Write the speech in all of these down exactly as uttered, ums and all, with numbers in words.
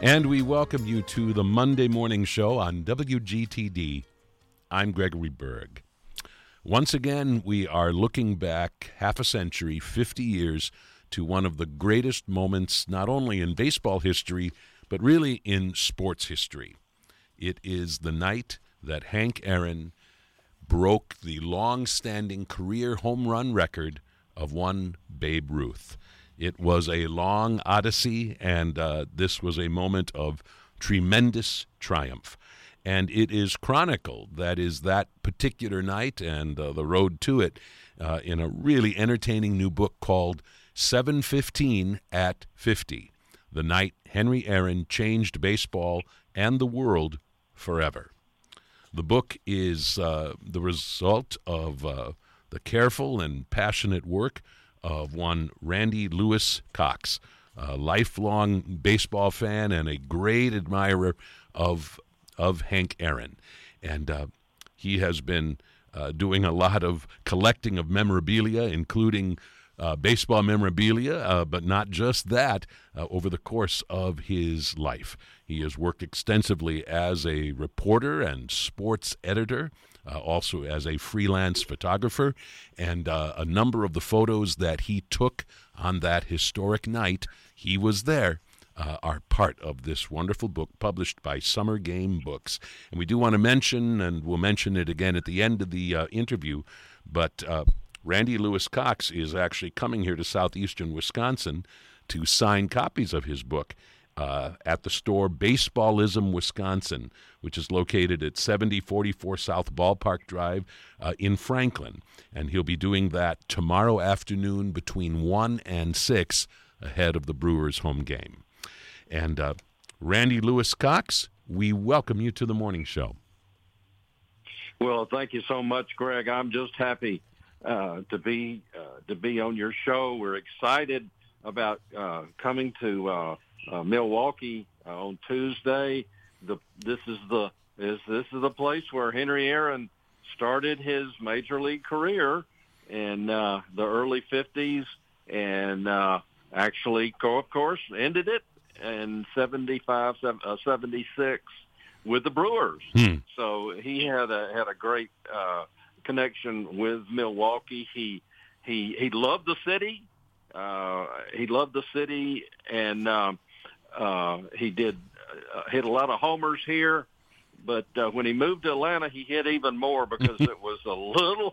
And we welcome you to the Monday Morning Show on W G T D. I'm Gregory Berg. Once again, we are looking back half a century, fifty years, to one of the greatest moments not only in baseball history, but really in sports history. It is the night that Hank Aaron broke the long-standing career home run record of one Babe Ruth. It was a long odyssey, and uh, this was a moment of tremendous triumph. And it is chronicled, that is, that particular night and uh, the road to it, uh, in a really entertaining new book called seven fifteen at fifty, the night Henry Aaron changed baseball and the world forever. The book is uh, the result of uh, the careful and passionate work of one Randy Lewis Cox, a lifelong baseball fan and a great admirer of of Hank Aaron. And uh, he has been uh, doing a lot of collecting of memorabilia, including uh, baseball memorabilia, uh, but not just that, uh, over the course of his life. He has worked extensively as a reporter and sports editor, Uh, also as a freelance photographer, and uh, a number of the photos that he took on that historic night, he was there, uh, are part of this wonderful book published by Summer Game Books. And we do want to mention, and we'll mention it again at the end of the uh, interview, but uh, Randy Lewis Cox is actually coming here to southeastern Wisconsin to sign copies of his book Uh, at the store Baseballism, Wisconsin, which is located at seventy forty-four South Ballpark Drive uh, in Franklin. And he'll be doing that tomorrow afternoon between one and six ahead of the Brewers' home game. And uh, Randy Lewis Cox, we welcome you to the morning show. Well, thank you so much, Greg. I'm just happy uh, to be uh, to be on your show. We're excited about uh, coming to uh, Uh, Milwaukee uh, on Tuesday. The this is the is this is the place where Henry Aaron started his major league career in uh, the early fifties, and uh, actually, of course, ended it in seventy-five, seventy-six with the Brewers. Hmm. So he had a had a great uh, connection with Milwaukee. He he he loved the city. Uh, he loved the city, and um, Uh, he did uh, hit a lot of homers here, but uh, when he moved to Atlanta, he hit even more because it was a little,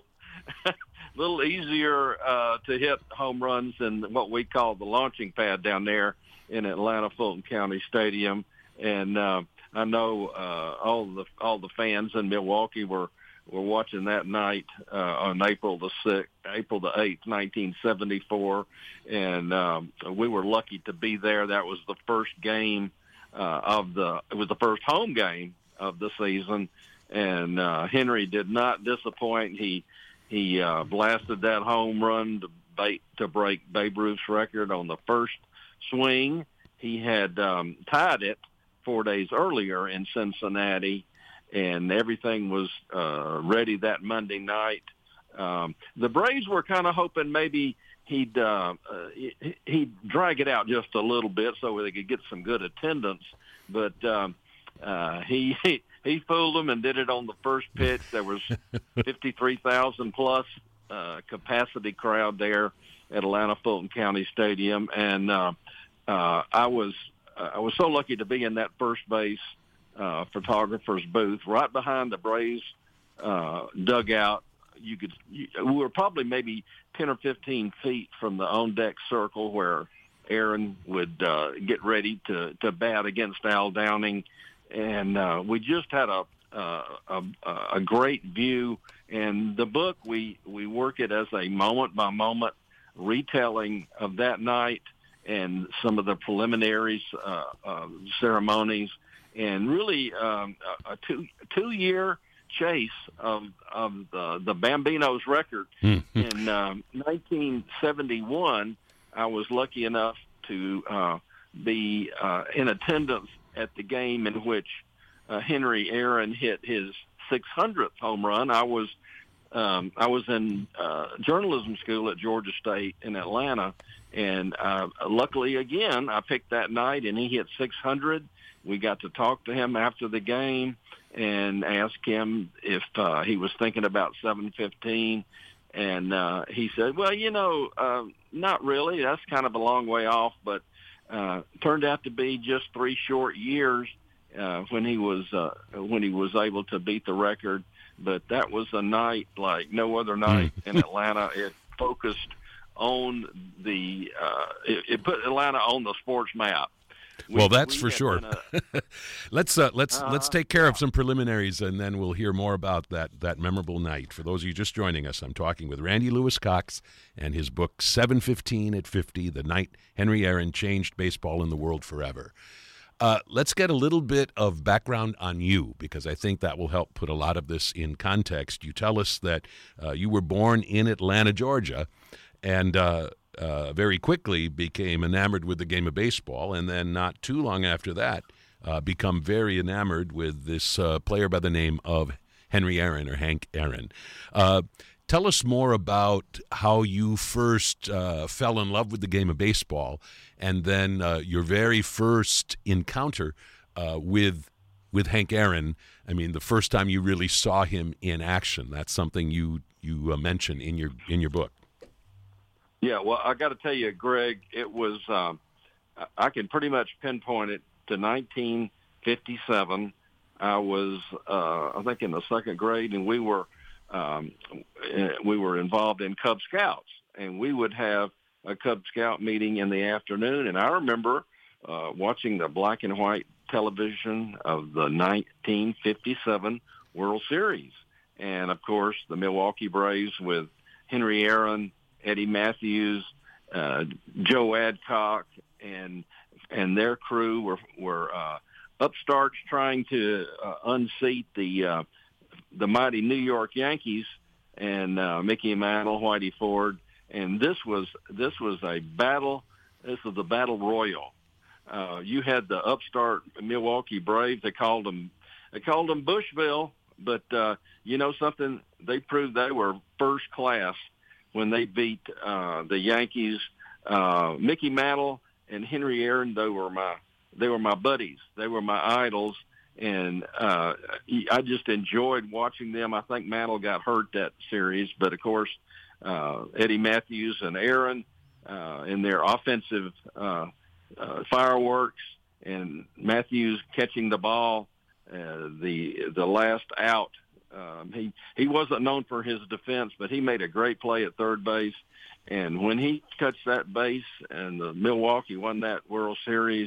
little easier uh, to hit home runs than what we call the launching pad down there in Atlanta, Fulton County Stadium. And uh, I know uh, all the all the fans in Milwaukee were. We're watching that night uh, on April the sixth, April the eighth, nineteen seventy-four, and um, we were lucky to be there. That was the first game uh, of the. It was the first home game of the season, and uh, Henry did not disappoint. He he uh, blasted that home run to, bait, to break Babe Ruth's record on the first swing. He had um, tied it four days earlier in Cincinnati, and everything was uh, ready that Monday night. Um, the Braves were kind of hoping maybe he'd uh, uh, he'd drag it out just a little bit so they could get some good attendance, but um, uh, he, he he fooled them and did it on the first pitch. There was fifty-three thousand plus uh, capacity crowd there at Atlanta Fulton County Stadium, and uh, uh, I was uh, I was so lucky to be in that first base Uh, photographer's booth right behind the Braves uh, dugout. You could, you, we were probably maybe ten or fifteen feet from the on deck circle where Aaron would uh, get ready to, to bat against Al Downing, and uh, we just had a, uh, a a great view. And the book, we we work it as a moment by moment retelling of that night and some of the preliminaries, uh, uh, ceremonies. And really um, a two two year chase of of the, the Bambinos record. Mm-hmm. In um, nineteen seventy-one, I was lucky enough to uh, be uh, in attendance at the game in which uh, Henry Aaron hit his six hundredth home run. I was um, I was in uh, journalism school at Georgia State in Atlanta, and uh, luckily again I picked that night, and he hit six hundred. we got to talk to him after the game and ask him if uh, he was thinking about seven fifteen. And uh, he said, well, you know, uh, not really. That's kind of a long way off, but uh, turned out to be just three short years uh, when he was uh, when he was able to beat the record. But that was a night like no other night in Atlanta. It focused on the uh, it, it put Atlanta on the sports map. We, well, that's we for sure. A, let's uh, let's uh, let's take care of some preliminaries, and then we'll hear more about that that memorable night. For those of you just joining us, I'm talking with Randy Lewis Cox and his book seven fifteen at fifty: The Night Henry Aaron Changed Baseball in the World Forever. Uh, let's get a little bit of background on you, because I think that will help put a lot of this in context. You tell us that uh, you were born in Atlanta, Georgia, and uh, uh, very quickly became enamored with the game of baseball, and then not too long after that, uh, become very enamored with this uh, player by the name of Henry Aaron, or Hank Aaron. Uh, tell us more about how you first uh, fell in love with the game of baseball, and then uh, your very first encounter uh, with with Hank Aaron. I mean, the first time you really saw him in action. That's something you you uh, mention in your in your book. Yeah, well, I got to tell you, Greg, it was, um, I can pretty much pinpoint it to nineteen fifty-seven. I was, uh, I think, in the second grade, and we were, um, we were involved in Cub Scouts, and we would have a Cub Scout meeting in the afternoon. And I remember uh, watching the black and white television of the nineteen fifty-seven World Series. And, of course, the Milwaukee Braves with Henry Aaron, Eddie Matthews, uh, Joe Adcock, and and their crew were were uh, upstarts trying to uh, unseat the uh, the mighty New York Yankees, and uh, Mickey Mantle, Whitey Ford, and this was this was a battle. This was the battle royal. Uh, you had the upstart Milwaukee Braves. They called them they called them Bushville, but uh, you know something? They proved they were first class when they beat uh, the Yankees. Uh, Mickey Mantle and Henry Aaron, they were my they were my buddies. They were my idols, and uh, I just enjoyed watching them. I think Mantle got hurt that series, but of course, uh, Eddie Matthews and Aaron uh, in their offensive uh, uh, fireworks, and Matthews catching the ball, uh, the the last out. Um, he, he wasn't known for his defense, but he made a great play at third base. And when he touched that base and the Milwaukee won that World Series,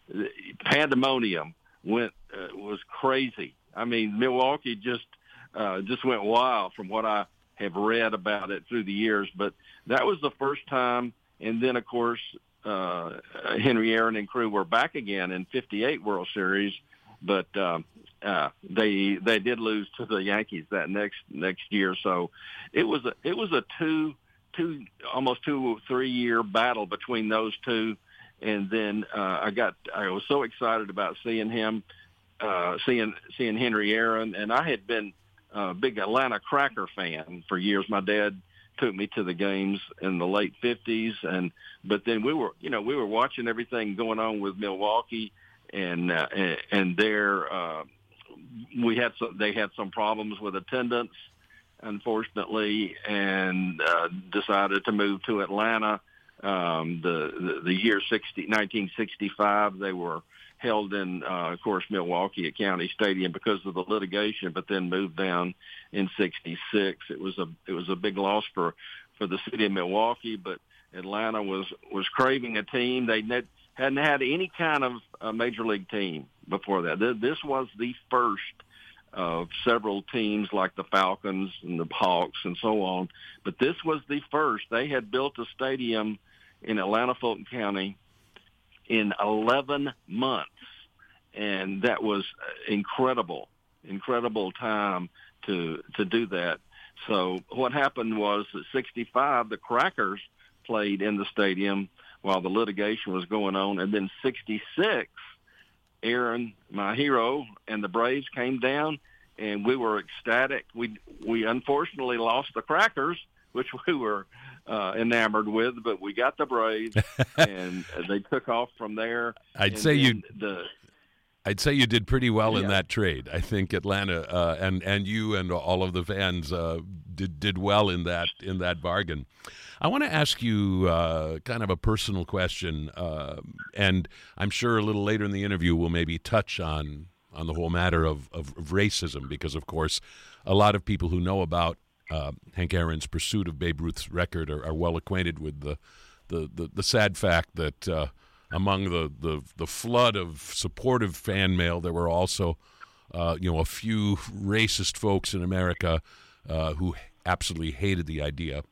pandemonium went uh, was crazy. I mean, Milwaukee just uh, just went wild from what I have read about it through the years. But that was the first time. And then, of course, uh, Henry Aaron and crew were back again in fifty-eight World Series. But um, uh, they they did lose to the Yankees that next next year. So it was a it was a two two almost two three year battle between those two. And then uh, I got I was so excited about seeing him, uh, seeing seeing Henry Aaron, and I had been a big Atlanta Cracker fan for years. My dad took me to the games in the late fifties, and but then we were you know we were watching everything going on with Milwaukee. And, uh, and and there uh, we had some, they had some problems with attendance, unfortunately, and uh, decided to move to Atlanta. Um, the, the the year sixty, nineteen sixty-five, they were held in, uh, of course, Milwaukee at County Stadium because of the litigation, but then moved down in sixty-six. It was a it was a big loss for, for the city of Milwaukee, but Atlanta was was craving a team. They net, hadn't had any kind of uh, major league team before that. This was the first of several teams like the Falcons and the Hawks and so on. But this was the first. They had built a stadium in Atlanta, Fulton County in eleven months. And that was incredible, incredible time to to do that. So what happened was that sixty-five, the Crackers played in the stadium while the litigation was going on. And then sixty-six, Aaron, my hero, and the Braves came down, and we were ecstatic. We we unfortunately lost the Crackers, which we were uh, enamored with, but we got the Braves, and they took off from there. I'd and say you the I'd say you did pretty well Yeah. in that trade. I think Atlanta uh, and and you and all of the fans uh, did did well in that in that bargain. I want to ask you uh, kind of a personal question, uh, and I'm sure a little later in the interview we'll maybe touch on on the whole matter of, of, of racism, because of course a lot of people who know about uh, Hank Aaron's pursuit of Babe Ruth's record are, are well acquainted with the the, the, the sad fact that uh, among the, the, the flood of supportive fan mail, there were also uh, you know a few racist folks in America uh, who absolutely hated the idea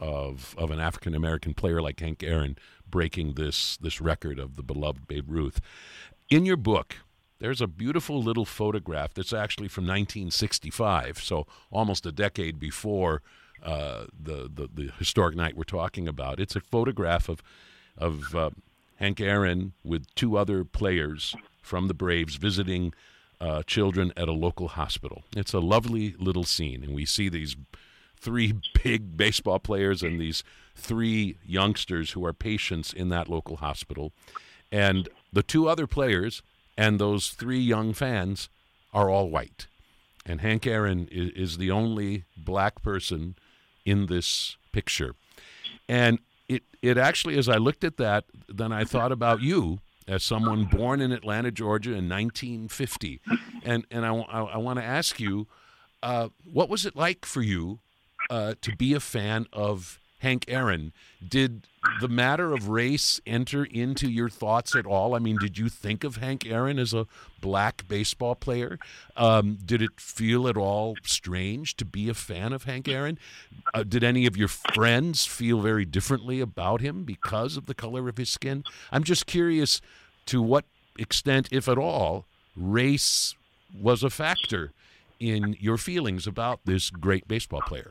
of of an African American player like Hank Aaron breaking this this record of the beloved Babe Ruth. In your book, there's a beautiful little photograph that's actually from nineteen sixty-five, so almost a decade before uh, the, the the historic night we're talking about. It's a photograph of of uh, Hank Aaron with two other players from the Braves visiting uh, children at a local hospital. It's a lovely little scene, and we see these three big baseball players and these three youngsters who are patients in that local hospital. And the two other players and those three young fans are all white. And Hank Aaron is, is the only black person in this picture. And it, it actually, as I looked at that, then I thought about you as someone born in Atlanta, Georgia in nineteen fifty. And, and I, I, I want to ask you, uh, what was it like for you uh, to be a fan of Hank Aaron? Did the matter of race enter into your thoughts at all? I mean, did you think of Hank Aaron as a black baseball player? Um, did it feel at all strange to be a fan of Hank Aaron? Uh, did any of your friends feel very differently about him because of the color of his skin? I'm just curious to what extent, if at all, race was a factor in your feelings about this great baseball player.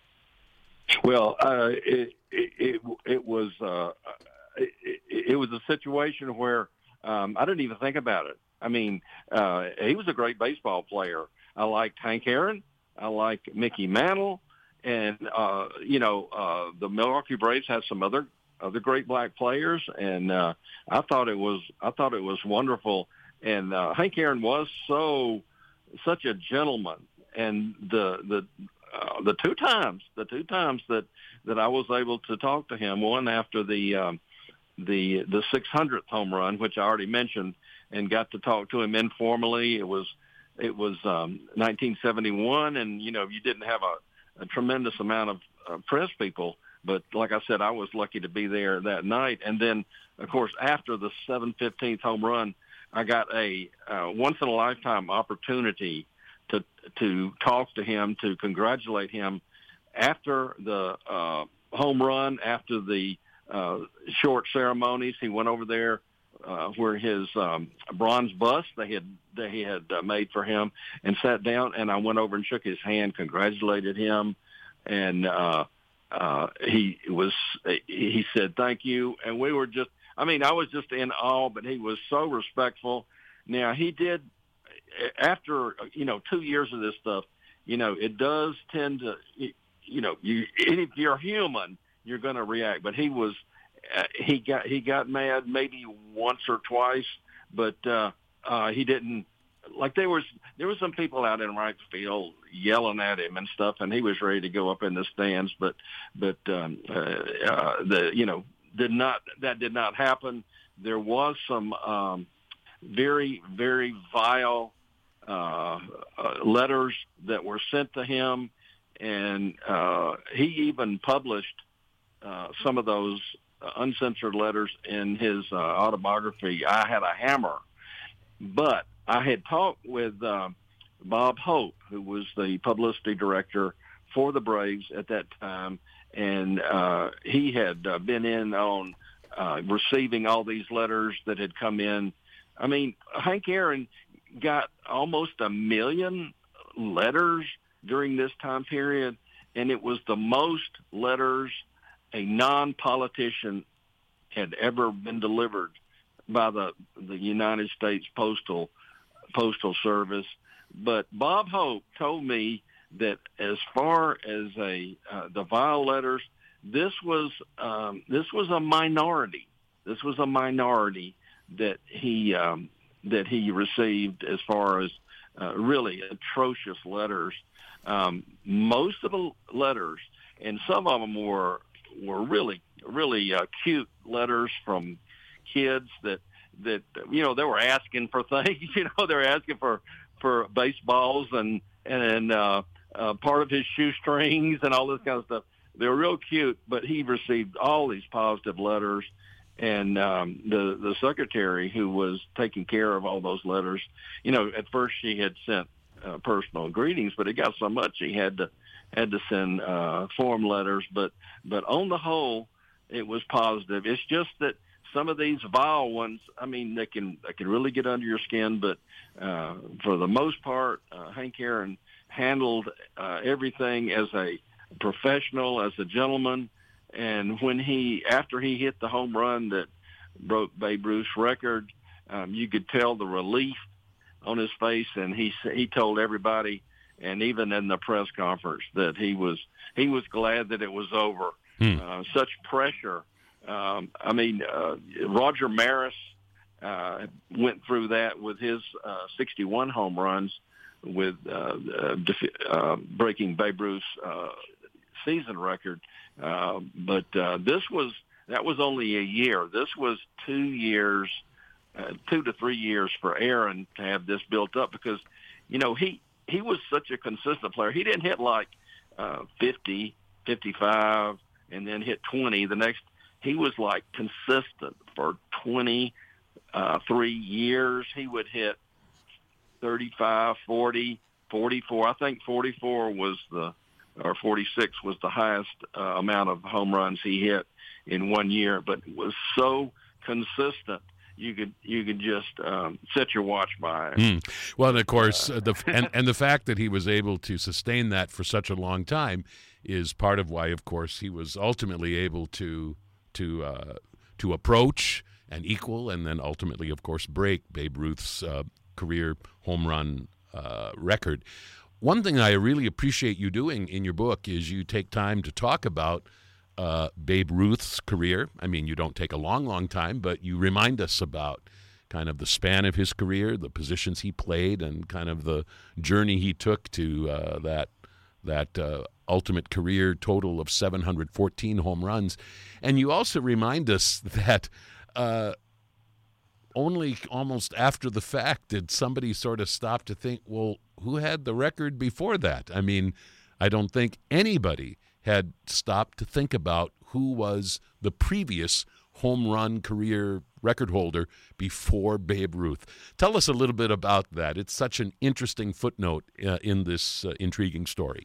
Well, uh, it, it it it was uh, it, it was a situation where um, I didn't even think about it. I mean, uh, he was a great baseball player. I liked Hank Aaron. I liked Mickey Mantle, and uh, you know, uh, the Milwaukee Braves had some other other great black players, and uh, I thought it was I thought it was wonderful. And uh, Hank Aaron was so such a gentleman, and the the. Uh, the two times, the two times that, that I was able to talk to him, one after the um, the the six hundredth home run, which I already mentioned, and got to talk to him informally. It was it was um, nineteen seventy-one, and you know you didn't have a, a tremendous amount of uh, press people, but like I said, I was lucky to be there that night. And then, of course, after the seven fifteenth home run, I got a uh, once in a lifetime opportunity to to talk to him, to congratulate him after the uh, home run, after the uh, short ceremonies. He went over there uh, where his um, bronze bust they had they had uh, made for him, and sat down. And I went over and shook his hand, congratulated him, and uh, uh, he was he said thank you, and we were just. I mean, I was just in awe, but he was so respectful. Now he did. After, you know, two years of this stuff, you know, it does tend to, you know, you if you're human, you're going to react. But he was, uh, he got he got mad maybe once or twice, but uh, uh, he didn't. Like there was there was some people out in right field yelling at him and stuff, and he was ready to go up in the stands. But but um, uh, uh, the you know did not that did not happen. There was some um, very very vile. Uh, uh, letters that were sent to him, and uh, he even published uh, some of those uh, uncensored letters in his uh, autobiography, I Had a Hammer. But I had talked with uh, Bob Hope, who was the publicity director for the Braves at that time, and uh, he had uh, been in on uh, receiving all these letters that had come in. I mean, Hank Aaron got almost a million letters during this time period, and it was the most letters a non-politician had ever been delivered by the the United States Postal Postal Service. But Bob Hope told me that as far as a uh, the vile letters, this was um, this was a minority. This was a minority that he um, that he received as far as uh, really atrocious letters. Um, most of the letters, and some of them were were really really uh, cute letters from kids that that you know they were asking for things. You know, they were asking for for baseballs and and uh, uh, part of his shoestrings and all this kind of stuff. They were real cute, but he received all these positive letters. And um, the the secretary who was taking care of all those letters, you know, at first she had sent uh, personal greetings, but it got so much he had to had to send uh, form letters. But but on the whole, it was positive. It's just that some of these vile ones, I mean, they can they can really get under your skin. But uh, for the most part, uh, Hank Aaron handled uh, everything as a professional, as a gentleman. And when he, after he hit the home run that broke Babe Ruth's record, um, you could tell the relief on his face, and he he told everybody, and even in the press conference, that he was he was glad that it was over. Hmm. Uh, such pressure. Um, I mean, uh, Roger Maris uh, went through that with his uh, sixty-one home runs, with uh, uh, defi- uh, breaking Babe Ruth's uh, season record. Uh, but uh, this was that was only a year. This was two years, uh, two to three years for Aaron to have this built up, because, you know, he he was such a consistent player. He didn't hit like uh, fifty, fifty-five, and then hit twenty the next. He was like consistent for twenty-three years. He would hit thirty-five, forty, forty-four. I think forty-four was the or forty-six was the highest uh, amount of home runs he hit in one year, but it was so consistent. You could you could just um, set your watch by it. Mm. Well, and of course, uh, the and, and the fact that he was able to sustain that for such a long time is part of why, of course, he was ultimately able to to uh, to approach and equal, and then ultimately, of course, break Babe Ruth's uh, career home run uh, record. One thing I really appreciate you doing in your book is you take time to talk about uh, Babe Ruth's career. I mean, you don't take a long, long time, but you remind us about kind of the span of his career, the positions he played, and kind of the journey he took to uh, that that uh, ultimate career total of seven hundred fourteen home runs. And you also remind us that uh, only almost after the fact did somebody sort of stop to think, well, who had the record before that? I mean, I don't think anybody had stopped to think about who was the previous home run career record holder before Babe Ruth. Tell us a little bit about that. It's such an interesting footnote uh, in this uh, intriguing story.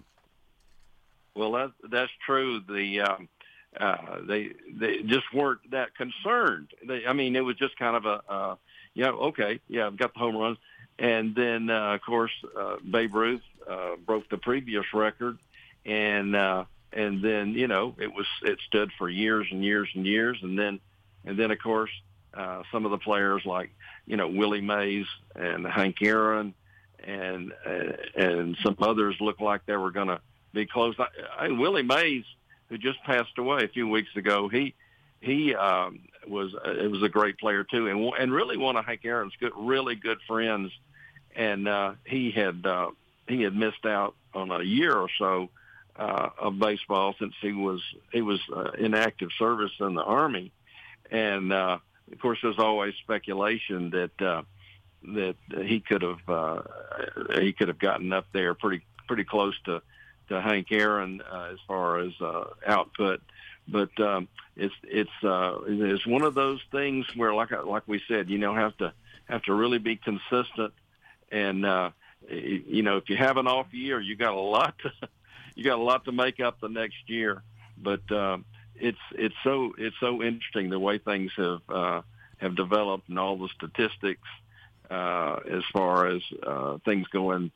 Well, that, that's true. The um, uh, they they just weren't that concerned. They, I mean, it was just kind of a, uh, yeah, okay, yeah, I've got the home runs. And then, uh, of course, uh, Babe Ruth uh, broke the previous record, and uh, and then you know it was it stood for years and years and years, and then and then of course uh, some of the players like you know Willie Mays and Hank Aaron and uh, and some others looked like they were going to be close. I, I, Willie Mays, who just passed away a few weeks ago, he he um, was uh, it was a great player too, and and really one of Hank Aaron's good, really good friends. And uh, he had uh, he had missed out on a year or so uh, of baseball since he was he was uh, in active service in the Army, and uh, of course there's always speculation that uh, that he could have uh, he could have gotten up there pretty pretty close to, to Hank Aaron uh, as far as uh, output, but um, it's it's uh, it's one of those things where like like we said, you know, have to have to really be consistent. And uh, you know, if you have an off year, you got a lot to you got a lot to make up the next year. But uh, it's it's so it's so interesting the way things have uh, have developed and all the statistics uh, as far as uh, things going.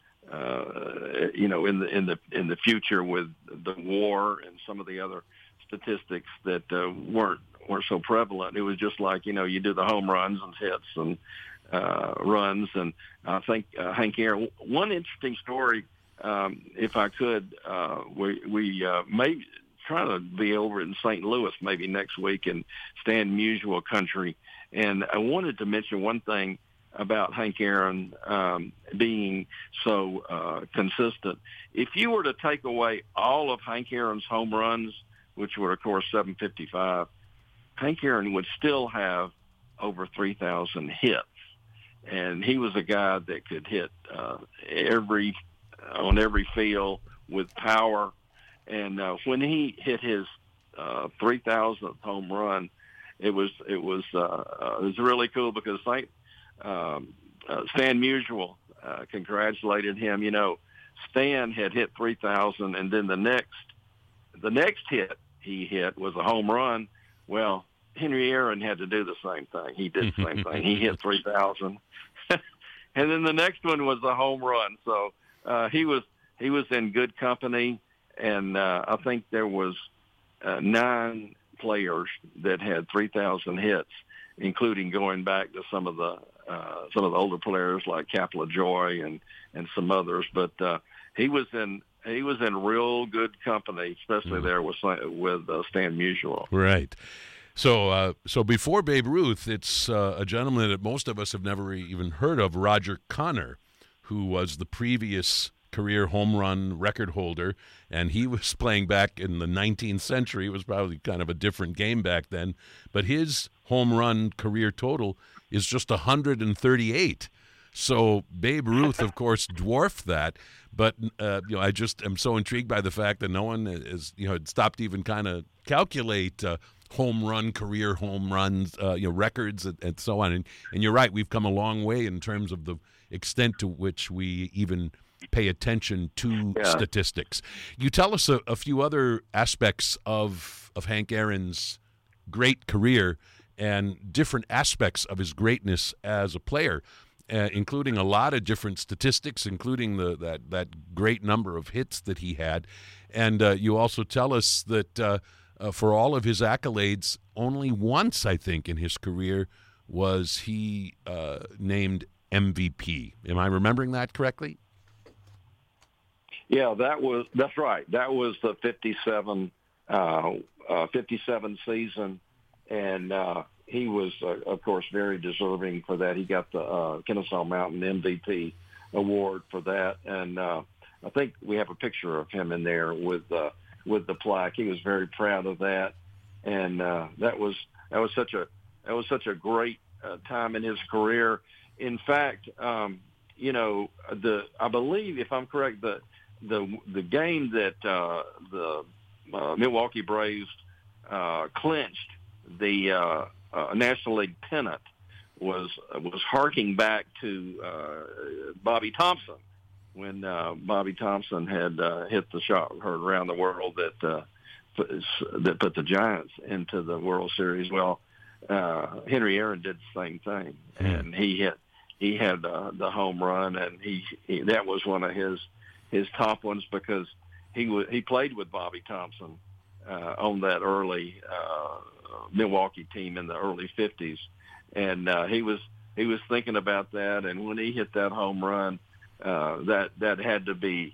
Uh, you know, in the in the in the future with the war and some of the other statistics that uh, weren't weren't so prevalent. It was just like you know, you do the home runs and hits and. Uh, runs, and I think uh, Hank Aaron. One interesting story, um, if I could, uh, we we uh, may try to be over in Saint Louis maybe next week in Stan Musial country, and I wanted to mention one thing about Hank Aaron um, being so uh, consistent. If you were to take away all of Hank Aaron's home runs, which were, of course, seven fifty-five, Hank Aaron would still have over three thousand hits. And he was a guy that could hit uh, every on every field with power. And uh, when he hit his uh, three thousandth home run, it was it was uh, uh, it was really cool because Saint um, uh, Stan Musial uh, congratulated him. You know, Stan had hit three thousand, and then the next the next hit he hit was a home run. Well, Henry Aaron had to do the same thing. He did the same thing. He hit three thousand. And then the next one was a home run. So uh, he was he was in good company, and uh, I think there was uh, nine players that had three thousand hits, including going back to some of the uh, some of the older players like Kapla Joy and, and some others. But uh, he was in he was in real good company, especially mm. there with with uh, Stan Musial. Right. So, uh, so before Babe Ruth, it's uh, a gentleman that most of us have never even heard of, Roger Connor, who was the previous career home run record holder, and he was playing back in the nineteenth century. It was probably kind of a different game back then, but his home run career total is just one hundred thirty-eight. So Babe Ruth, of course, dwarfed that. But uh, you know, I just am so intrigued by the fact that no one is, you know, had stopped to even kind of calculate uh, home run career home runs, uh, you know, records and, and so on. And, and you're right, we've come a long way in terms of the extent to which we even pay attention to yeah. statistics. You tell us a, a few other aspects of of Hank Aaron's great career and different aspects of his greatness as a player. Uh, including a lot of different statistics, including the that, that great number of hits that he had. And uh, you also tell us that uh, uh, for all of his accolades, only once, I think, in his career was he uh, named M V P. Am I remembering that correctly? Yeah, that was that's right. That was the fifty-seven, uh, uh, fifty-seven season, and uh, he was, uh, of course, very deserving for that. He got the uh, Kennesaw Mountain M V P award for that, and uh, I think we have a picture of him in there with uh, with the plaque. He was very proud of that, and uh, that was that was such a that was such a great uh, time in his career. In fact, um, you know, the I believe, if I'm correct, the the the game that uh, the uh, Milwaukee Braves uh, clinched the uh, uh, National League pennant was was harking back to uh, Bobby Thompson, when uh, Bobby Thompson had uh, hit the shot heard around the world that uh, that put the Giants into the World Series. Well, uh, Henry Aaron did the same thing, and he hit he had uh, the home run, and he, he that was one of his his top ones because he w- he played with Bobby Thompson uh, on that early uh, Milwaukee team in the early fifties, and uh, he was he was thinking about that, and when he hit that home run, uh, that that had to be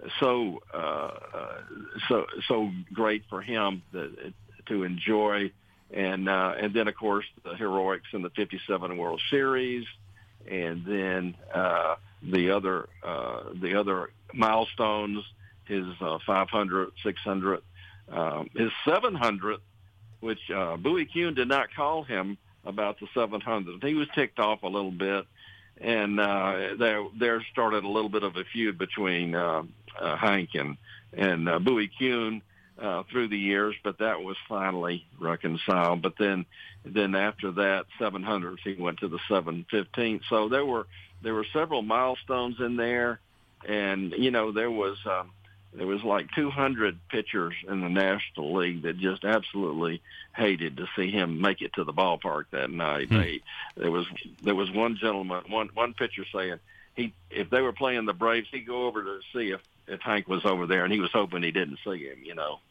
so uh, uh, so so great for him that, to enjoy, and uh, and then of course the heroics in the fifty-seven World Series, and then uh, the other uh, the other milestones, his uh, five hundred, six hundred, um, his seven hundred, which uh, Bowie Kuhn did not call him about the seven hundred. He was ticked off a little bit, and uh, there there started a little bit of a feud between uh, uh, Hank and and uh, Bowie Kuhn uh, through the years, but that was finally reconciled. But then then after that, seven hundred, he went to the seven fifteen. So there were there were several milestones in there, and you know there was. Um, There was like two hundred pitchers in the National League that just absolutely hated to see him make it to the ballpark that night. Hmm. They, there was there was one gentleman, one one pitcher saying he if they were playing the Braves, he'd go over to see if, if Hank was over there, and he was hoping he didn't see him, you know.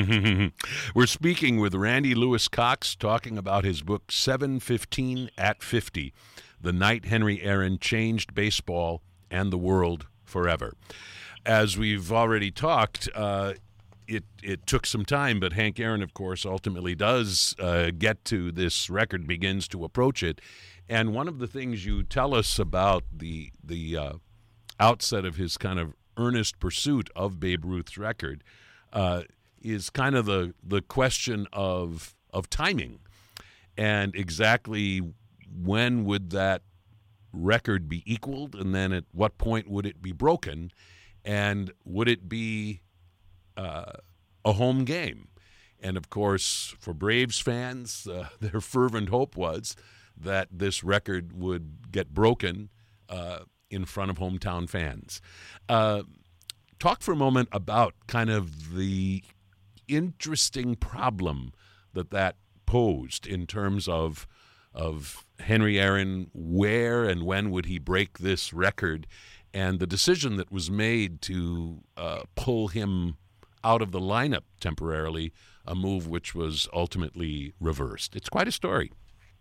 We're speaking with Randy Lewis Cox, talking about his book seven fifteen at fifty, The Night Henry Aaron Changed Baseball and the World Forever. As we've already talked, uh, it it took some time, but Hank Aaron, of course, ultimately does uh, get to this record, begins to approach it, And one of the things you tell us about the the uh, outset of his kind of earnest pursuit of Babe Ruth's record uh, is kind of the the question of of timing, and exactly when would that record be equaled, and then at what point would it be broken, and would it be uh, a home game? And of course, for Braves fans, uh, their fervent hope was that this record would get broken uh, in front of hometown fans. Uh, talk for a moment about kind of the interesting problem that that posed in terms of of Henry Aaron, where and when would he break this record, and the decision that was made to uh, pull him out of the lineup temporarily, a move which was ultimately reversed. It's quite a story.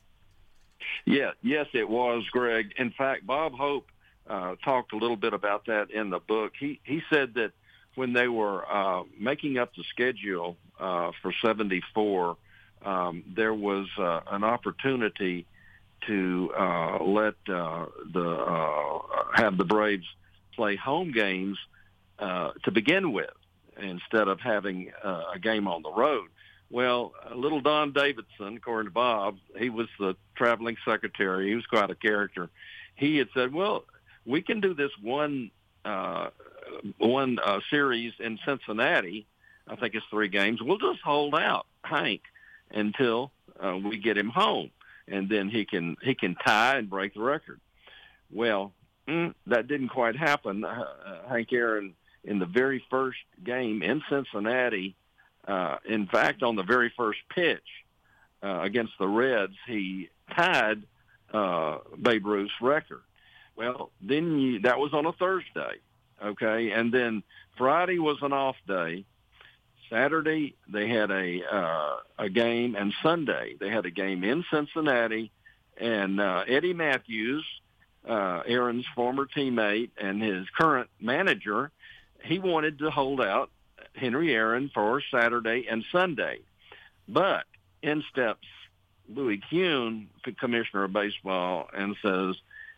Yeah, yes, it was, Greg. In fact, Bob Hope uh, talked a little bit about that in the book. He he said that when they were uh, making up the schedule uh, for seventy-four, um, there was uh, an opportunity to uh, let uh, the uh, have the Braves play home games uh, to begin with, instead of having uh, a game on the road. Well, uh, little Don Davidson, according to Bob, he was the traveling secretary. He was quite a character. He had said, well, we can do this one uh, one uh, series in Cincinnati. I think it's three games. We'll just hold out Hank until uh, we get him home, and then he can he can tie and break the record. Well, mm, that didn't quite happen. Uh, Hank Aaron, in the very first game in Cincinnati, uh, in fact, on the very first pitch uh, against the Reds, he tied uh, Babe Ruth's record. Well, then you, that was on a Thursday, okay? And then Friday was an off day. Saturday they had a uh, a game, and Sunday they had a game in Cincinnati. And uh, Eddie Matthews, uh, Aaron's former teammate and his current manager, he wanted to hold out Henry Aaron for Saturday and Sunday. But in steps Louis Kuhn, the commissioner of baseball, and says,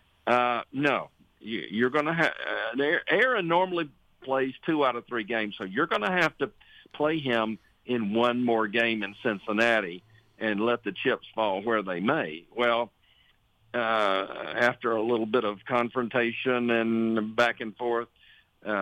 uh, no, you, you're going to have uh, – Aaron normally plays two out of three games, so you're going to have to play him in one more game in Cincinnati and let the chips fall where they may. Well, uh, after a little bit of confrontation and back and forth, uh,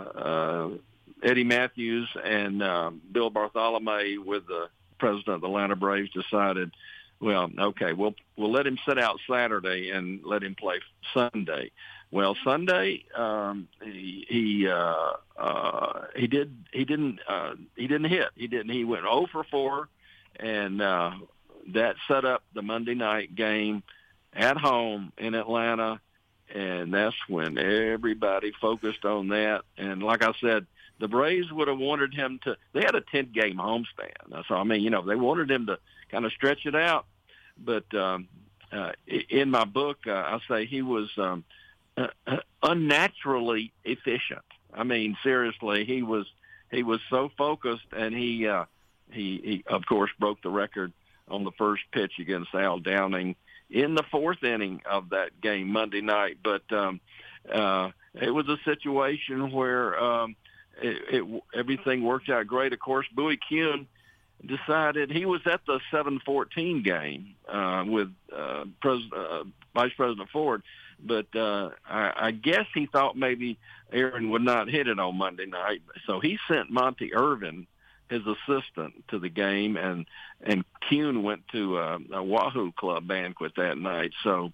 uh, Eddie Matthews and uh, Bill Bartholomew, with the president of the Atlanta Braves, decided, well, okay, we'll we'll let him sit out Saturday and let him play Sunday. Well, Sunday um, he he uh, uh, he did he didn't uh, he didn't hit. He didn't. He went oh for four, and uh, that set up the Monday night game at home in Atlanta, and that's when everybody focused on that. And like I said, the Braves would have wanted him to – they had a ten-game homestand. So, I mean, you know, they wanted him to kind of stretch it out. But um, uh, in my book, uh, I say he was um, uh, unnaturally efficient. I mean, seriously, he was he was so focused, and he, uh, he, he, of course, broke the record on the first pitch against Al Downing in the fourth inning of that game Monday night. But um, uh, it was a situation where um, it, it, everything worked out great. Of course, Bowie Kuhn decided he was at the seven fourteen game uh, with uh, Pres- uh, Vice President Ford, but uh, I, I guess he thought maybe Aaron would not hit it on Monday night. So he sent Monty Irvin, his assistant, to the game, and and Kuhn went to a, a Wahoo Club banquet that night. So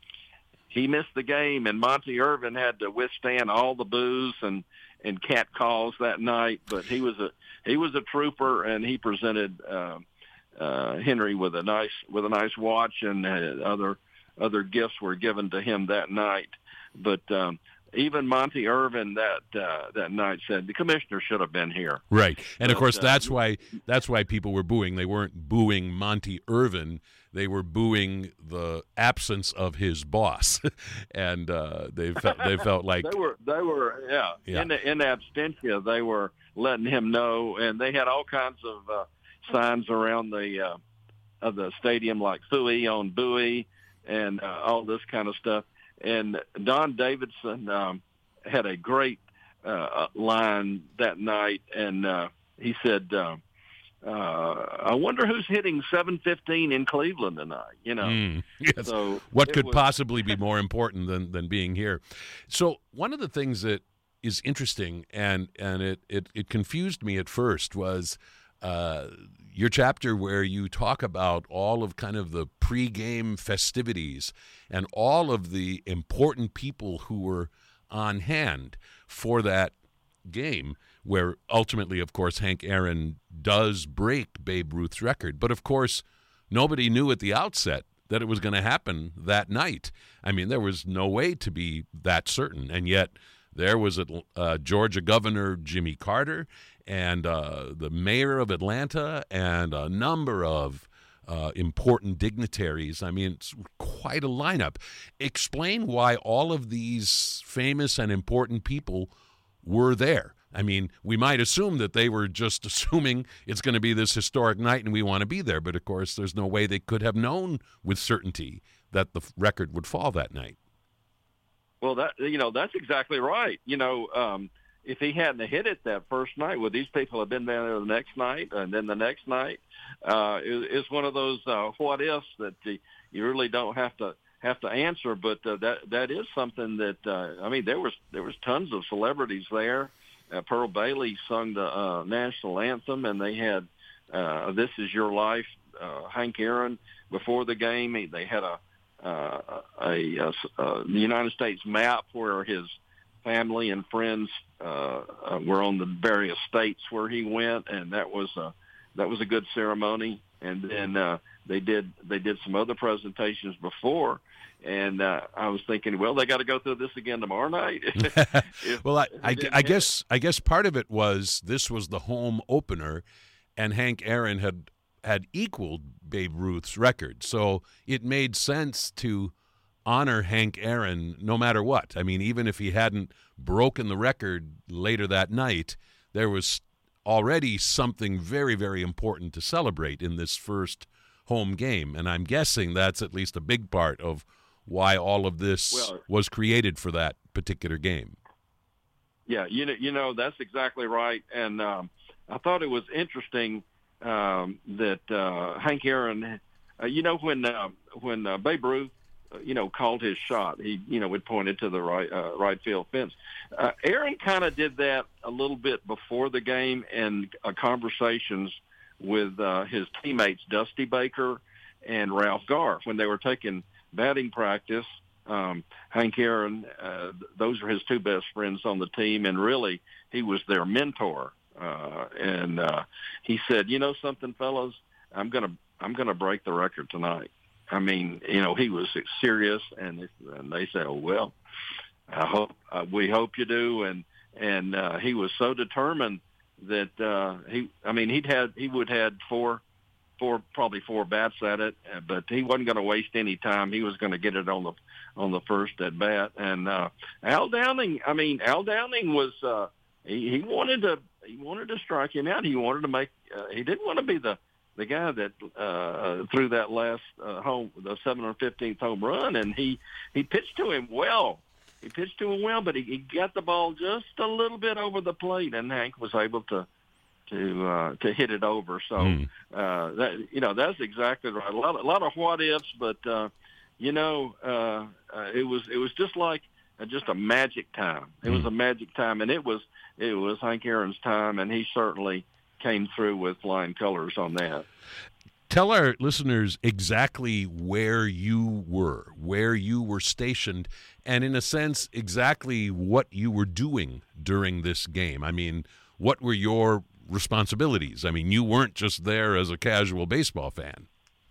he missed the game, and Monty Irvin had to withstand all the boos and, and cat calls that night. But he was a he was a trooper, and he presented uh, uh, Henry with a nice with a nice watch, and uh, other other gifts were given to him that night. But um, even Monty Irvin that uh, that night said the commissioner should have been here. Right, and but, of course uh, that's why that's why people were booing. They weren't booing Monty Irvin; they were booing the absence of his boss, and uh, they felt they felt like they were they were yeah, yeah. in the, in absentia. They were letting him know, and they had all kinds of uh, signs around the uh, of the stadium, like "Phooey" on Bowie, and uh, all this kind of stuff. And Don Davidson um, had a great uh, line that night, and uh, he said, uh, uh, "I wonder who's hitting seven fifteen in Cleveland tonight." You know, mm, yes. So what could was, possibly be more important than than being here? So one of the things that is interesting, and and it it, it confused me at first, was uh, your chapter where you talk about all of kind of the pregame festivities and all of the important people who were on hand for that game, where ultimately, of course, Hank Aaron does break Babe Ruth's record. But, of course, nobody knew at the outset that it was going to happen that night. I mean, there was no way to be that certain. And yet there was uh, Georgia Governor Jimmy Carter and uh, the mayor of Atlanta and a number of uh, important dignitaries. I mean, it's quite a lineup. Explain why all of these famous and important people were there. I mean, we might assume that they were just assuming it's going to be this historic night and we want to be there. But, of course, there's no way they could have known with certainty that the record would fall that night. Well, that you know, that's exactly right. You know, um, if he hadn't hit it that first night, would these people have been there the next night and then the next night? Uh, it, it's one of those uh, what ifs that the, you really don't have to have to answer. But uh, that that is something that uh, I mean, there was there was tons of celebrities there. Uh, Pearl Bailey sung the uh, national anthem, and they had uh, "This Is Your Life." Uh, Hank Aaron before the game, he, they had a uh, a, a, a the United States map where his family and friends uh, uh, were on the various states where he went, and that was a that was a good ceremony. And then uh, they did they did some other presentations before. And uh, I was thinking, well, they got to go through this again tomorrow night. if, well, I, I, I guess I guess part of it was this was the home opener, and Hank Aaron had had equaled Babe Ruth's record, so it made sense to honor Hank Aaron no matter what. I mean, even if he hadn't broken the record later that night, there was already something very, very important to celebrate in this first home game, and I'm guessing that's at least a big part of why all of this well, was created for that particular game. Yeah, you know, you know that's exactly right. And um, I thought it was interesting um, that uh, Hank Aaron, uh, you know, when uh, when uh, Babe Ruth, uh, you know, called his shot, he, you know, would point it to the right uh, right field fence. Uh, Aaron kind of did that a little bit before the game in uh, conversations with uh, his teammates Dusty Baker and Ralph Garr when they were taking batting practice. um, Hank Aaron, uh, those are his two best friends on the team, and really he was their mentor. Uh, and uh, he said, "You know something, fellas, I'm gonna I'm gonna break the record tonight." I mean, you know, he was serious, and they, and they said, "Oh, well, I hope uh, we hope you do." And and uh, he was so determined that uh, he, I mean, he'd had he would had four. Four, probably four bats at it, but he wasn't going to waste any time. He was going to get it on the on the first at bat. And uh, Al Downing, I mean, Al Downing was uh, he, he wanted to he wanted to strike him out. He wanted to make. Uh, he didn't want to be the the guy that uh, threw that last uh, home, the seven hundred fifteenth home run, and he he pitched to him well. He pitched to him well, but he, he got the ball just a little bit over the plate, and Hank was able to. to uh, to hit it over. So, mm. uh, that, you know, that's exactly right. A lot, a lot of what ifs, but, uh, you know, uh, uh, it was it was just like uh, just a magic time. It mm. was a magic time, and it was it was Hank Aaron's time, and he certainly came through with flying colors on that. Tell our listeners exactly where you were, where you were stationed, and in a sense, exactly what you were doing during this game. I mean, what were your responsibilities? I mean, you weren't just there as a casual baseball fan.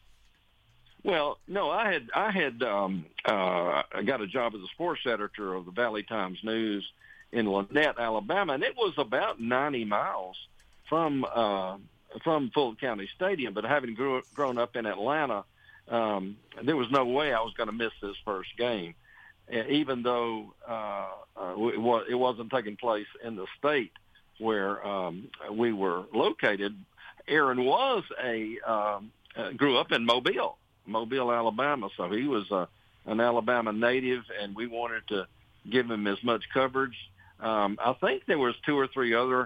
Well, no, I had I had um, uh, I got a job as a sports editor of the Valley Times News in Lynette, Alabama, and it was about ninety miles from uh, from Fulton County Stadium. But having grew, grown up in Atlanta, um, there was no way I was going to miss this first game, even though uh, uh, it, was, it wasn't taking place in the state where um, we were located. Aaron was a um, uh, grew up in Mobile, Mobile, Alabama, so he was uh, an Alabama native, and we wanted to give him as much coverage. Um, I think there was two or three other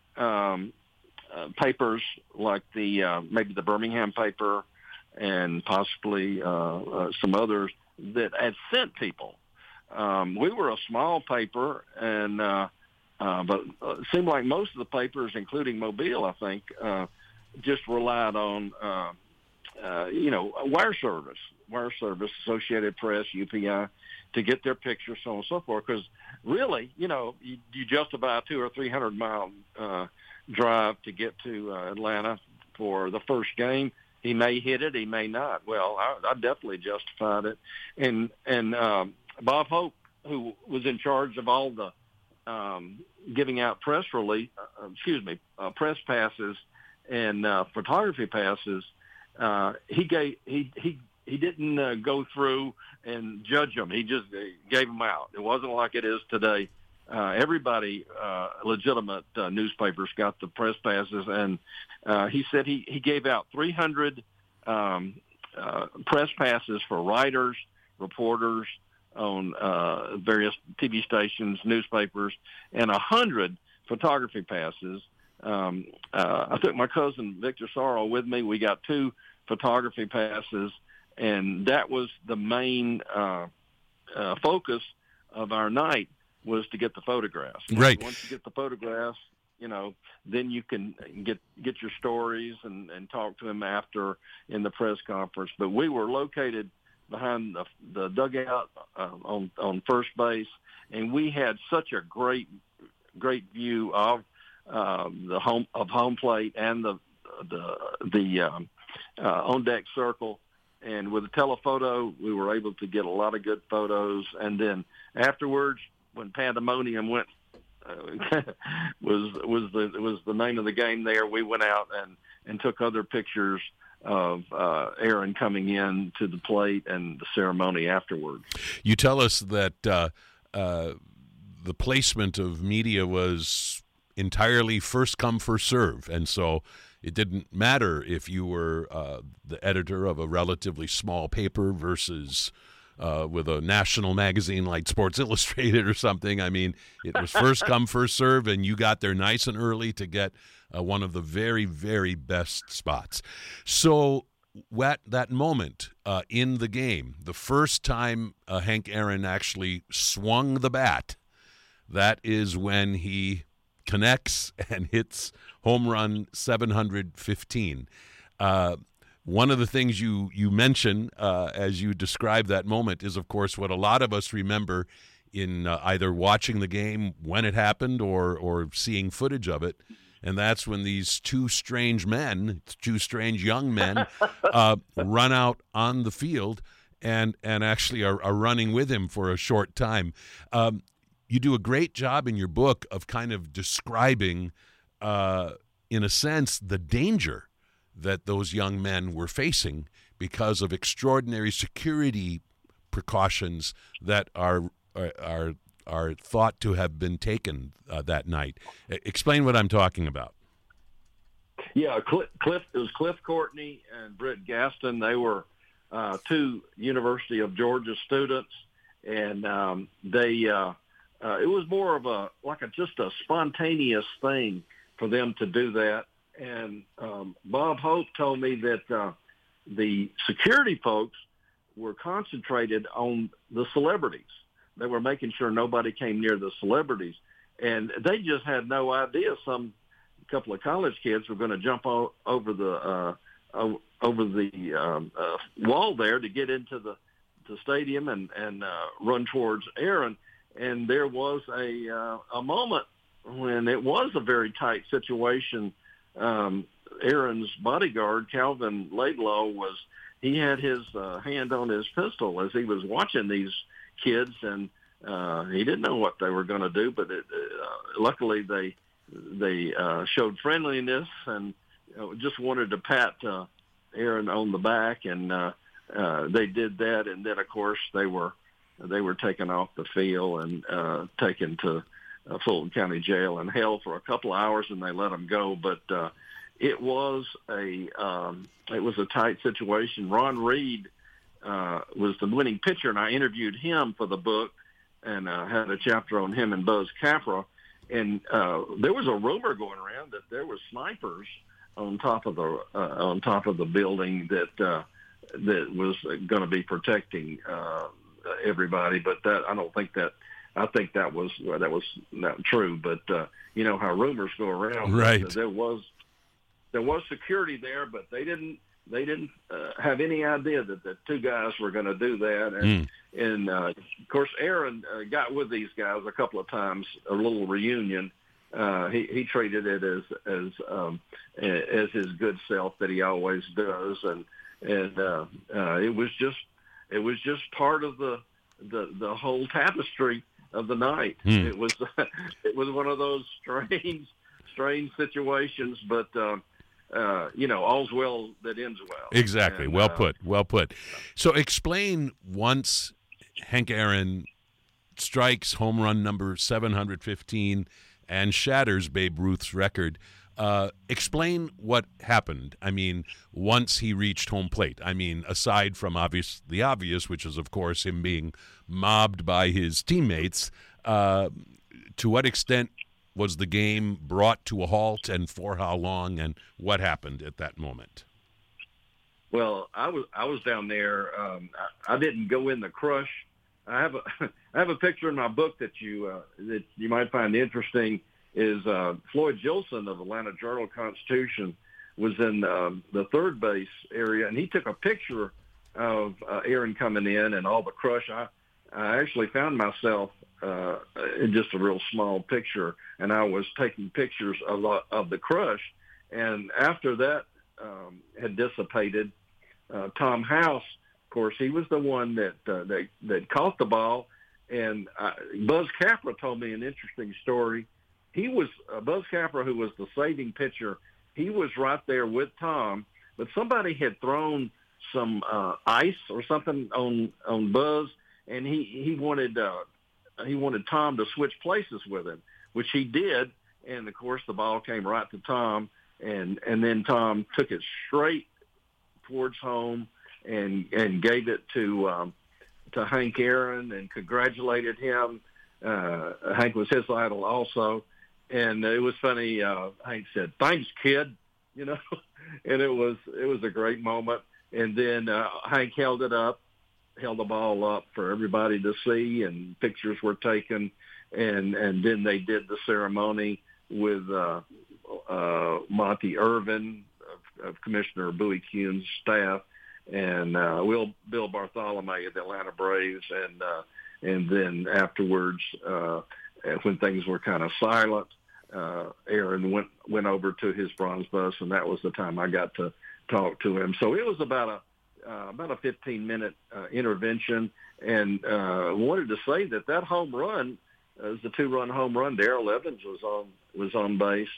um, uh, papers, like the uh, maybe the Birmingham paper and possibly uh, uh, some others that had sent people. Um, we were a small paper, and uh, uh, but it seemed like most of the papers, including Mobile, I think, uh, just relied on, uh, uh, you know, wire service, wire service, Associated Press, U P I, to get their pictures, so on and so forth. Because really, you know, you, you justify a two or three hundred mile uh, drive to get to uh, Atlanta for the first game. He may hit it, he may not. Well, I, I definitely justified it. And and um, Bob Hope, who was in charge of all the um, giving out press release, uh, excuse me, uh, press passes and uh, photography passes, uh, he gave he he he didn't uh, go through and judge them. He just uh, gave them out. It wasn't like it is today. Uh, everybody, uh, legitimate uh, newspapers got the press passes, and uh, he said he, he gave out three hundred um, uh, press passes for writers, reporters on uh, various T V stations, newspapers, and one hundred photography passes. Um, uh, I took my cousin Victor Sorrell with me. We got two photography passes, and that was the main uh, uh, focus of our night, was to get the photographs. Right. Once you get the photographs, you know, then you can get get your stories and, and talk to him after in the press conference. But we were located behind the, the dugout uh, on on first base, and we had such a great great view of uh, the home of home plate and the the the um, uh, on deck circle. And with a telephoto, we were able to get a lot of good photos. And then afterwards, when pandemonium went, uh, was was the was the name of the game there, we went out and, and took other pictures of uh, Aaron coming in to the plate and the ceremony afterwards. You tell us that uh, uh, the placement of media was entirely first come, first serve, and so it didn't matter if you were uh, the editor of a relatively small paper versus uh, with a national magazine like Sports Illustrated or something. I mean, it was first come, first serve, and you got there nice and early to get uh, one of the very, very best spots. So at that moment uh, in the game, the first time uh, Hank Aaron actually swung the bat, that is when he connects and hits home run seven hundred fifteen. Uh, one of the things you, you mention uh, as you describe that moment is, of course, what a lot of us remember in uh, either watching the game when it happened or, or seeing footage of it, and that's when these two strange men, two strange young men, uh, run out on the field and, and actually are, are running with him for a short time. Um, You do a great job in your book of kind of describing, uh, in a sense, the danger that those young men were facing because of extraordinary security precautions that are are are thought to have been taken uh, that night. Explain what I'm talking about. Yeah, Cliff, Cliff it was Cliff Courtney and Britt Gaston. They were uh, two University of Georgia students, and um, they. Uh, Uh, it was more of a like a just a spontaneous thing for them to do that. And um, Bob Hope told me that uh, the security folks were concentrated on the celebrities. They were making sure nobody came near the celebrities, and they just had no idea some couple of college kids were going to jump o- over the uh, o- over the um, uh, wall there to get into the, the stadium and and uh, run towards Aaron. And there was a uh, a moment when it was a very tight situation. Um, Aaron's bodyguard, Calvin Laidlaw, was he had his uh, hand on his pistol as he was watching these kids, and uh, he didn't know what they were going to do. But it, uh, luckily, they they uh, showed friendliness and you know, just wanted to pat uh, Aaron on the back, and uh, uh, they did that. And then, of course, they were. They were taken off the field and uh, taken to uh, Fulton County Jail and held for a couple of hours, and they let them go. But uh, it was a um, it was a tight situation. Ron Reed uh, was the winning pitcher, and I interviewed him for the book, and uh, had a chapter on him and Buzz Capra. And uh, there was a rumor going around that there were snipers on top of the uh, on top of the building that uh, that was going to be protecting uh, everybody. But that I don't think that I think that was well, that was not true. But uh, you know how rumors go around. Right. There was there was security there, but they didn't they didn't uh, have any idea that the two guys were going to do that. And, mm. and uh, of course, Aaron uh, got with these guys a couple of times, a little reunion. Uh, he, he treated it as as um, as his good self that he always does, and and uh, uh, it was just it was just part of the the, the whole tapestry of the night. Mm. It was it was one of those strange strange situations, but. Uh, Uh, you know, all's well that ends well. Exactly. And, well uh, put. Well put. So explain once Hank Aaron strikes home run number seven hundred fifteen and shatters Babe Ruth's record. Uh, explain what happened. I mean, once he reached home plate. I mean, aside from obvious the obvious, which is, of course, him being mobbed by his teammates, uh, to what extent was the game brought to a halt, and for how long, and what happened at that moment? Well, I was I was down there. Um, I, I didn't go in the crush. I have a I have a picture in my book that you uh, that you might find interesting. Is uh, Floyd Gilson of Atlanta Journal-Constitution was in um, the third base area, and he took a picture of uh, Aaron coming in and all the crush. I I actually found myself uh, in just a real small picture, and I was taking pictures of the, of the crush. And after that um, had dissipated, uh, Tom House, of course, he was the one that uh, that, that caught the ball. And uh, Buzz Capra told me an interesting story. He was uh, Buzz Capra, who was the saving pitcher. He was right there with Tom, but somebody had thrown some uh, ice or something on on Buzz, and he he wanted uh, he wanted Tom to switch places with him, which he did. And of course, the ball came right to Tom, and and then Tom took it straight towards home and and gave it to um, to Hank Aaron and congratulated him. Uh, Hank was his idol also. And it was funny. Uh, Hank said, "Thanks, kid," you know, and it was it was a great moment. And then uh, Hank held it up, held the ball up for everybody to see, and pictures were taken. And and then they did the ceremony with uh, uh, Monty Irvin of, of Commissioner Bowie Kuhn's staff, and uh, Will Bill Bartholomew of the Atlanta Braves, and uh, and then afterwards. Uh, when things were kind of silent, uh, Aaron went went over to his bronze bus, and that was the time I got to talk to him. So it was about a uh, about a fifteen minute uh, intervention, and uh, wanted to say that that home run, uh, was the two run home run. Darrell Evans was on was on base,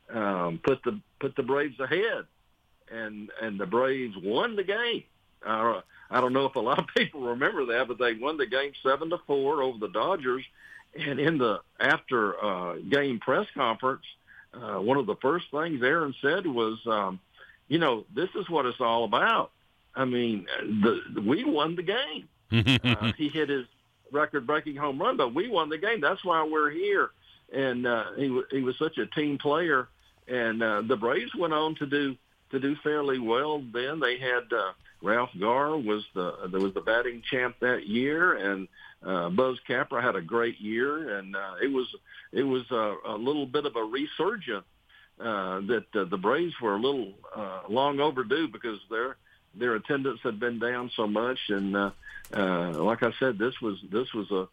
um, put the put the Braves ahead, and and the Braves won the game. Uh, I don't know if a lot of people remember that, but they won the game seven to four over the Dodgers. And in the after uh, game press conference, uh, one of the first things Aaron said was, um, "You know, this is what it's all about. I mean, the, we won the game. uh, he hit his record-breaking home run, but we won the game. That's why we're here." And uh, he he was such a team player. And uh, the Braves went on to do to do fairly well. Then they had uh, Ralph Garr was the there was the batting champ that year, and Uh, Buzz Capra had a great year, and uh, it was it was a, a little bit of a resurgence uh, that uh, the Braves were a little uh, long overdue because their their attendance had been down so much, and uh, uh, like I said, this was this was a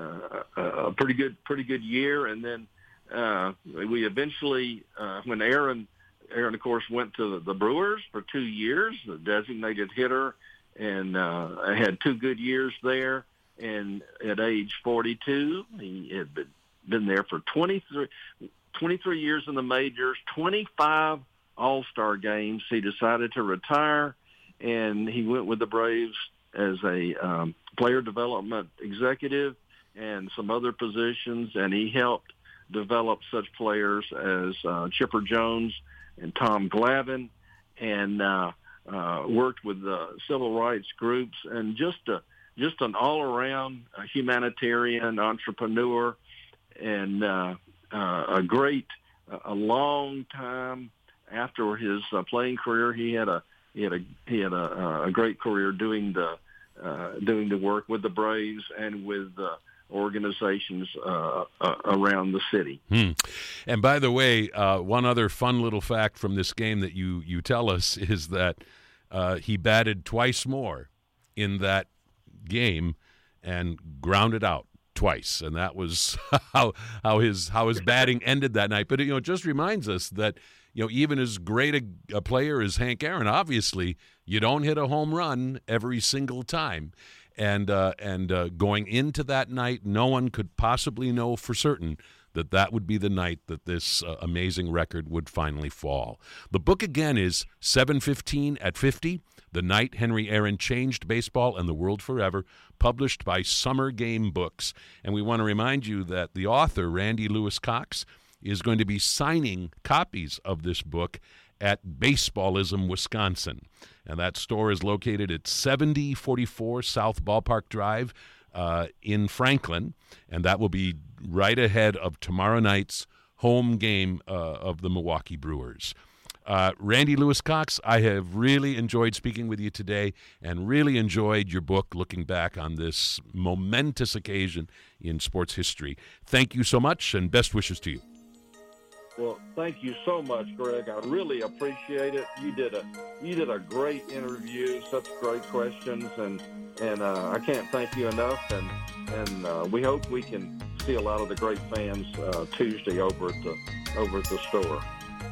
uh, a pretty good pretty good year, and then uh, we eventually uh, when Aaron Aaron of course went to the, the Brewers for two years, the designated hitter, and uh, had two good years there. And at age forty-two, he had been there for twenty-three, twenty-three years in the majors, twenty-five All-Star games. He decided to retire, and he went with the Braves as a um, player development executive and some other positions, and he helped develop such players as uh, Chipper Jones and Tom Glavine. And uh, uh, worked with uh, civil rights groups, and just a, just an all-around uh, humanitarian entrepreneur, and uh, uh, a great, a long time after his uh, playing career, he had a he had a he had a, a great career doing the uh, doing the work with the Braves and with uh, organizations uh, uh, around the city. Hmm. And by the way, uh, one other fun little fact from this game that you, you tell us is that uh, he batted twice more in that game and grounded out twice, and that was how how his how his batting ended that night. But you know, it just reminds us that you know even as great a, a player as Hank Aaron, obviously you don't hit a home run every single time. And uh, and uh, going into that night, no one could possibly know for certain that that would be the night that this uh, amazing record would finally fall. The book, again, is seven fifteen at fifty, The Night Henry Aaron Changed Baseball and the World Forever, published by Summer Game Books. And we want to remind you that the author, Randy Lewis Cox, is going to be signing copies of this book at Baseballism, Wisconsin. And that store is located at seventy forty-four South Ballpark Drive uh, in Franklin. And that will be right ahead of tomorrow night's home game uh, of the Milwaukee Brewers. Uh, Randy Lewis Cox, I have really enjoyed speaking with you today and really enjoyed your book, looking back on this momentous occasion in sports history. Thank you so much, and best wishes to you. Well, thank you so much, Greg. I really appreciate it. You did a you did a great interview, such great questions, and and uh, I can't thank you enough. And and uh, we hope we can see a lot of the great fans uh, Tuesday over at the over at the store.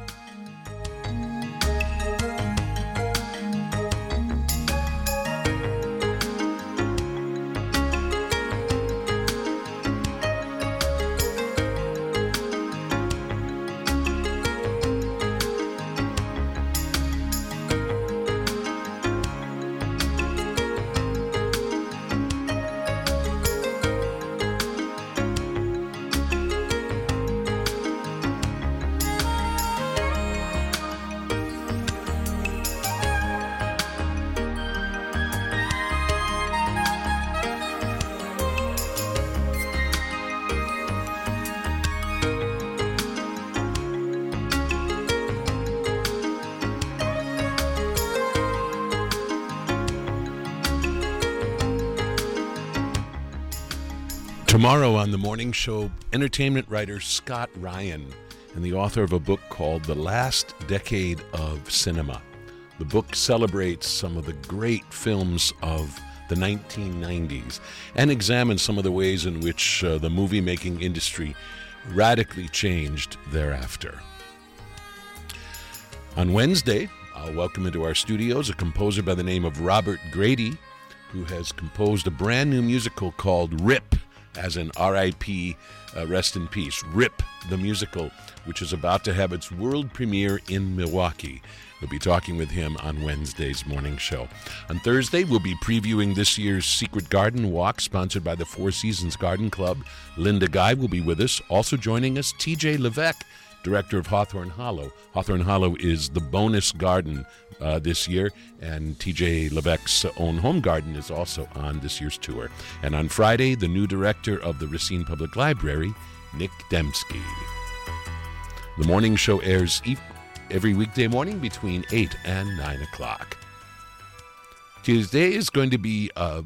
Tomorrow on the morning show, entertainment writer Scott Ryan and the author of a book called The Last Decade of Cinema. The book celebrates some of the great films of the nineteen nineties and examines some of the ways in which uh, the movie-making industry radically changed thereafter. On Wednesday, I'll welcome into our studios a composer by the name of Robert Grady, who has composed a brand new musical called RIP, as in R I P, uh, rest in peace, RIP, the musical, which is about to have its world premiere in Milwaukee. We'll be talking with him on Wednesday's morning show. On Thursday, we'll be previewing this year's Secret Garden Walk, sponsored by the Four Seasons Garden Club. Linda Guy will be with us. Also joining us, T J Levesque, director of Hawthorne Hollow. Hawthorne Hollow is the bonus garden uh, this year, and T J Levesque's own home garden is also on this year's tour. And on Friday, the new director of the Racine Public Library, Nick Dembski. The morning show airs e- every weekday morning between eight and nine o'clock. Tuesday is going to be uh,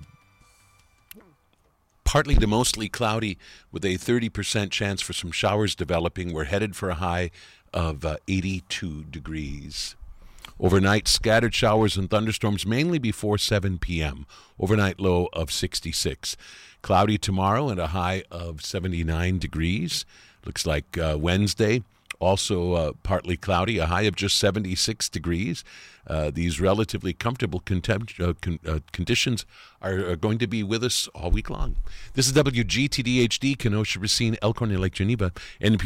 partly to mostly cloudy with a thirty percent chance for some showers developing. We're headed for a high of uh, eighty-two degrees. Overnight, scattered showers and thunderstorms mainly before seven p.m. Overnight low of sixty-six. Cloudy tomorrow and a high of seventy-nine degrees. Looks like uh, Wednesday, also uh, partly cloudy, a high of just seventy-six degrees. Uh, these relatively comfortable contem- uh, con- uh, conditions are, are going to be with us all week long. This is W G T D H D, Kenosha, Racine, Elkhorn, Lake Geneva, N P R